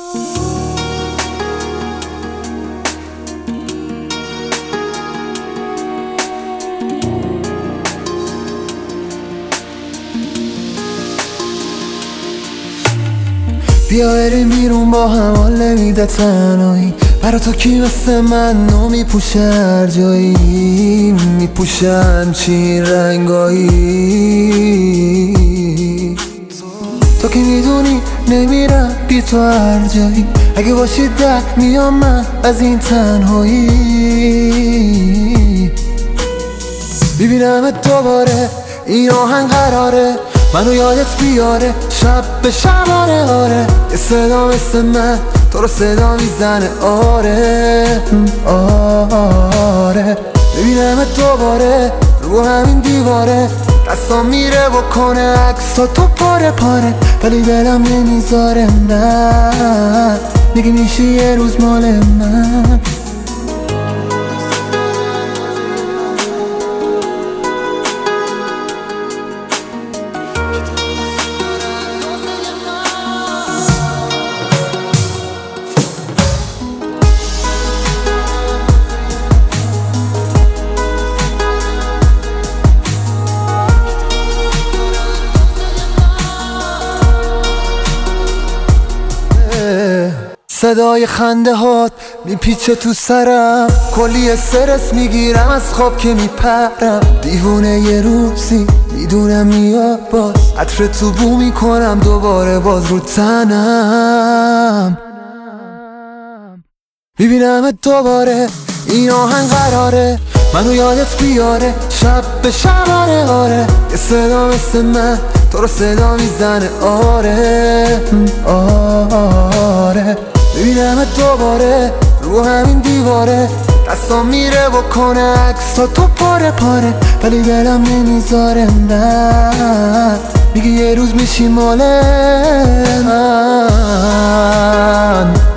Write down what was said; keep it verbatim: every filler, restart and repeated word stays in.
بیا بریم بیرون با هم، حال نمیده تنهایی. برا تو کی مثل من نو میپوشه هر جایی، میپوشه همچین رنگایی. تو که میدونی نمیرم بی تو هر جایی، اگه باشی ده میام من از این تنهایی. ببینمت دوباره، این آهنگ قراره منو یادت بیاره، شب به شبانه. آره یه صدا مثل من تو رو صدا میزنه. آره آره ببینمت دوباره رو همین دیواره، دستام میره بکنه عکسا تو پاره پاره، ولی دلم نمیذاره. نه میگی میشه یه روز مال من. صدای خنده هات میپیچه تو سرم، کلی استرس میگیرم از خواب که میپرم. دیوونه یه روزی میدونم میاد باز، عطر تو بو میکنم دوباره باز رو تنم. میبینمت دوباره، این آهنگ قراره منو یادت بیاره، شب به شبانه. آره یه صدا مثل من تو رو صدا میزنه. آره آره ببینمت دوباره رو همین دیواره، دستام میره بکنه عکسا تو پاره پاره، ولی دلم نمیذاره. نه میگه یه روز میشی مال من.